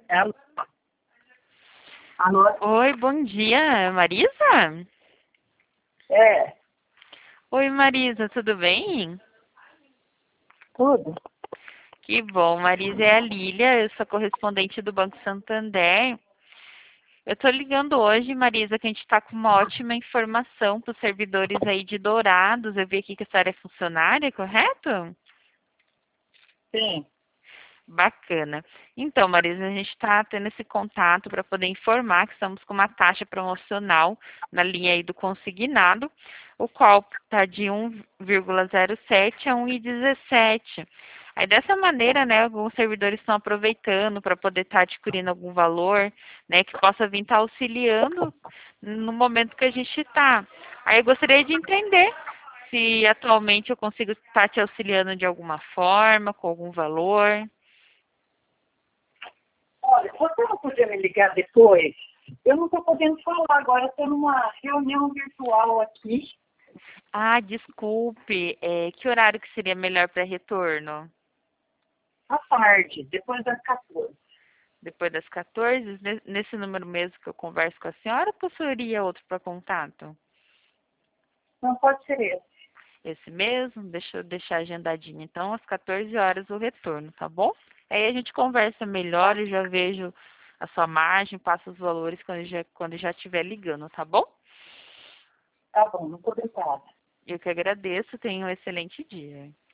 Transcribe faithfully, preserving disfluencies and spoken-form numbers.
Alô? Alô? Oi, bom dia, Marisa? É, Oi, Marisa, tudo bem? tudo? Que bom, Marisa é a Lília, eu sou correspondente do Banco Santander. Eu estou ligando hoje, Marisa, que a gente está com uma ótima informação para os servidores aí de Dourados. Eu vi aqui que a senhora é funcionária, correto? Sim. Bacana. Então, Marisa, a gente está tendo esse contato para poder informar que estamos com uma taxa promocional na linha aí do consignado, o qual está de um vírgula zero sete a um vírgula dezessete. Aí dessa maneira, né, alguns servidores estão aproveitando para poder estar adquirindo algum valor, né, que possa vir estar auxiliando no momento que a gente está. Aí eu gostaria de entender se atualmente eu consigo estar te auxiliando de alguma forma, com algum valor. Olha, você não podia me ligar depois? Eu não estou podendo falar agora, estou numa reunião virtual aqui, Ah, desculpe. É, que horário que seria melhor para retorno? à tarde, depois das quatorze. Depois das quatorze? Ne- Nesse número mesmo que eu converso com a senhora, ou possuiria outro para contato? Não pode ser esse. Esse mesmo? Deixa eu deixar agendadinho. Então, às quatorze horas o retorno, tá bom? Aí a gente conversa melhor Tá, e já vejo a sua margem, passo os valores quando já, quando já estiver ligando, tá bom? tá bom, muito obrigada. Eu que agradeço. Tenha um excelente dia.